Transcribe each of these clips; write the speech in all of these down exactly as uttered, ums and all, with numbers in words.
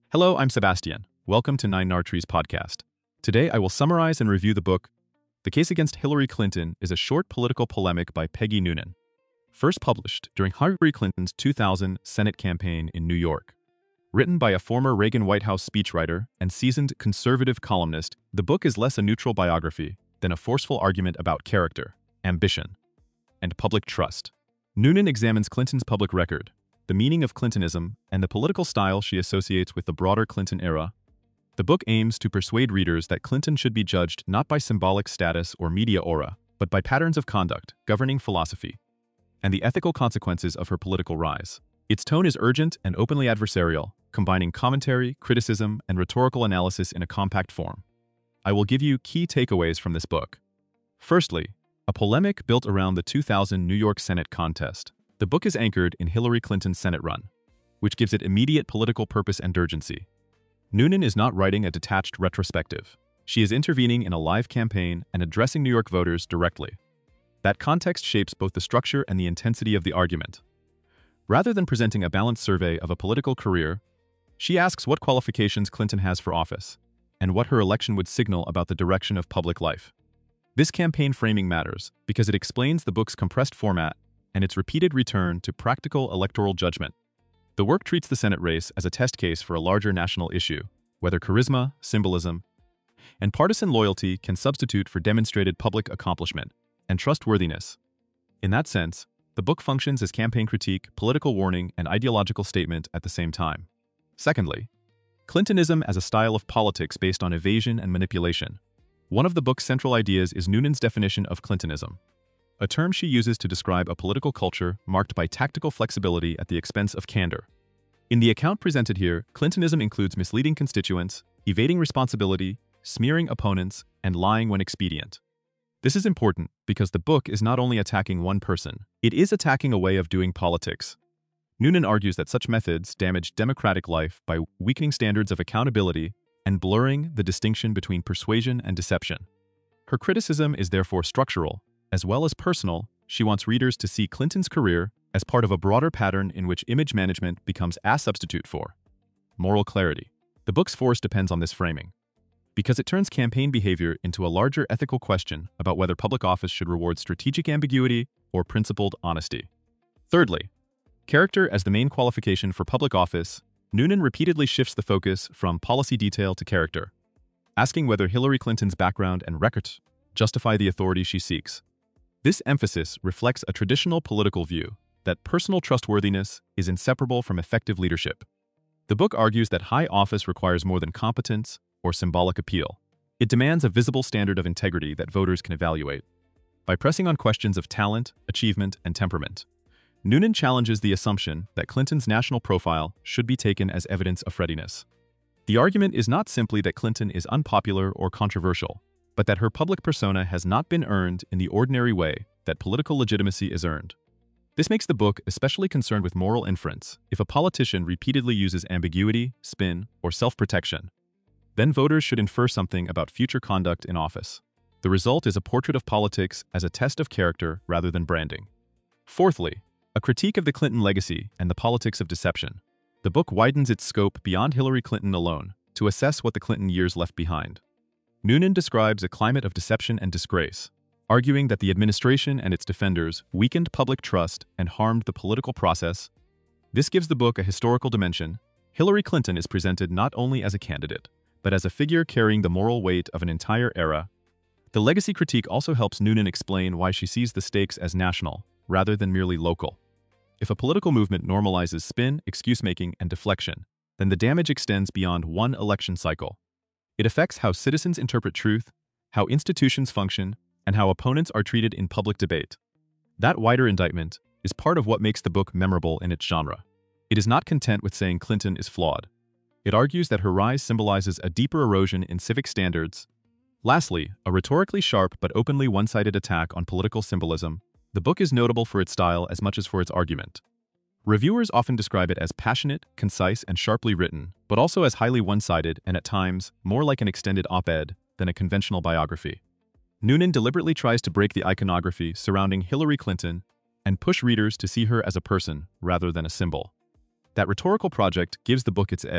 Hello, I'm Sebastian. Welcome to Nine Nartrees podcast. Today, I will summarize and review the book, The Case Against Hillary Clinton is a Short Political Polemic by Peggy Noonan. First published during Hillary Clinton's two thousand Senate campaign in New York. Written by a former Reagan White House speechwriter and seasoned conservative columnist, the book is less a neutral biography than a forceful argument about character, ambition, and public trust. Noonan examines Clinton's public record, the meaning of Clintonism, and the political style she associates with the broader Clinton era. The book aims to persuade readers that Clinton should be judged not by symbolic status or media aura, but by patterns of conduct, governing philosophy, and the ethical consequences of her political rise. Its tone is urgent and openly adversarial, combining commentary, criticism, and rhetorical analysis in a compact form. I will give you key takeaways from this book. Firstly, a polemic built around the two thousand New York Senate contest. The book is anchored in Hillary Clinton's Senate run, which gives it immediate political purpose and urgency. Noonan is not writing a detached retrospective. She is intervening in a live campaign and addressing New York voters directly. That context shapes both the structure and the intensity of the argument. Rather than presenting a balanced survey of a political career, she asks what qualifications Clinton has for office, and what her election would signal about the direction of public life. This campaign framing matters because it explains the book's compressed format and its repeated return to practical electoral judgment. The work treats the Senate race as a test case for a larger national issue, whether charisma, symbolism, and partisan loyalty can substitute for demonstrated public accomplishment and trustworthiness. In that sense, the book functions as campaign critique, political warning, and ideological statement at the same time. Secondly, Clintonism as a style of politics based on evasion and manipulation. One of the book's central ideas is Noonan's definition of Clintonism, a term she uses to describe a political culture marked by tactical flexibility at the expense of candor. In the account presented here, Clintonism includes misleading constituents, evading responsibility, smearing opponents, and lying when expedient. This is important because the book is not only attacking one person, it is attacking a way of doing politics. Noonan argues that such methods damage democratic life by weakening standards of accountability and blurring the distinction between persuasion and deception. Her criticism is therefore structural, as well as personal. She wants readers to see Clinton's career as part of a broader pattern in which image management becomes a substitute for moral clarity. The book's force depends on this framing, because it turns campaign behavior into a larger ethical question about whether public office should reward strategic ambiguity or principled honesty. Thirdly, character as the main qualification for public office. Noonan repeatedly shifts the focus from policy detail to character, asking whether Hillary Clinton's background and record justify the authority she seeks. This emphasis reflects a traditional political view that personal trustworthiness is inseparable from effective leadership. The book argues that high office requires more than competence or symbolic appeal. It demands a visible standard of integrity that voters can evaluate. By pressing on questions of talent, achievement, and temperament, Noonan challenges the assumption that Clinton's national profile should be taken as evidence of readiness. The argument is not simply that Clinton is unpopular or controversial, but that her public persona has not been earned in the ordinary way that political legitimacy is earned. This makes the book especially concerned with moral inference. If a politician repeatedly uses ambiguity, spin, or self-protection, then voters should infer something about future conduct in office. The result is a portrait of politics as a test of character rather than branding. Fourthly, a critique of the Clinton legacy and the politics of deception. The book widens its scope beyond Hillary Clinton alone to assess what the Clinton years left behind. Noonan describes a climate of deception and disgrace, arguing that the administration and its defenders weakened public trust and harmed the political process. This gives the book a historical dimension. Hillary Clinton is presented not only as a candidate, but as a figure carrying the moral weight of an entire era. The legacy critique also helps Noonan explain why she sees the stakes as national, rather than merely local. If a political movement normalizes spin, excuse-making, and deflection, then the damage extends beyond one election cycle. It affects how citizens interpret truth, how institutions function, and how opponents are treated in public debate. That wider indictment is part of what makes the book memorable in its genre. It is not content with saying Clinton is flawed. It argues that her rise symbolizes a deeper erosion in civic standards. Lastly, a rhetorically sharp but openly one-sided attack on political symbolism. The book is notable for its style as much as for its argument. Reviewers often describe it as passionate, concise, and sharply written, but also as highly one-sided and at times more like an extended op-ed than a conventional biography. Noonan deliberately tries to break the iconography surrounding Hillary Clinton and push readers to see her as a person rather than a symbol. That rhetorical project gives the book its edge,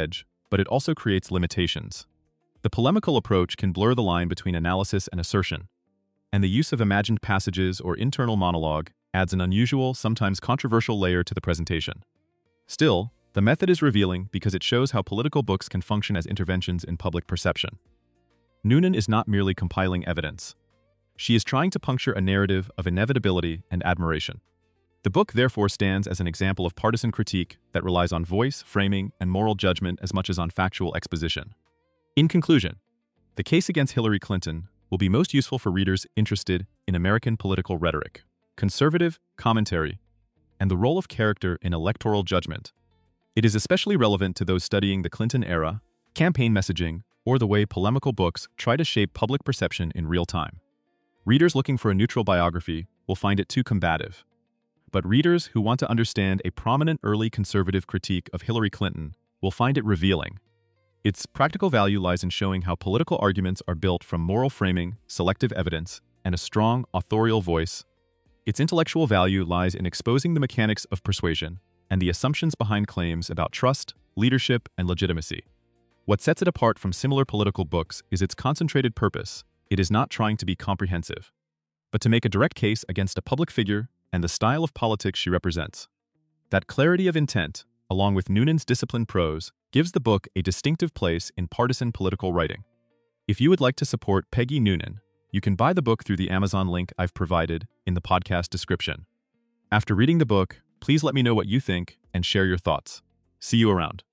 but it also creates limitations. The polemical approach can blur the line between analysis and assertion, and the use of imagined passages or internal monologue adds an unusual, sometimes controversial layer to the presentation. Still, the method is revealing because it shows how political books can function as interventions in public perception. Noonan is not merely compiling evidence. She is trying to puncture a narrative of inevitability and admiration. The book therefore stands as an example of partisan critique that relies on voice, framing, and moral judgment as much as on factual exposition. In conclusion, The Case Against Hillary Clinton will be most useful for readers interested in American political rhetoric, conservative commentary, and the role of character in electoral judgment. It is especially relevant to those studying the Clinton era, campaign messaging, or the way polemical books try to shape public perception in real time. Readers looking for a neutral biography will find it too combative. But readers who want to understand a prominent early conservative critique of Hillary Clinton will find it revealing. Its practical value lies in showing how political arguments are built from moral framing, selective evidence, and a strong, authorial voice. Its intellectual value lies in exposing the mechanics of persuasion and the assumptions behind claims about trust, leadership, and legitimacy. What sets it apart from similar political books is its concentrated purpose. It is not trying to be comprehensive, but to make a direct case against a public figure and the style of politics she represents. That clarity of intent, along with Noonan's disciplined prose, gives the book a distinctive place in partisan political writing. If you would like to support Peggy Noonan, you can buy the book through the Amazon link I've provided in the podcast description. After reading the book, please let me know what you think and share your thoughts. See you around.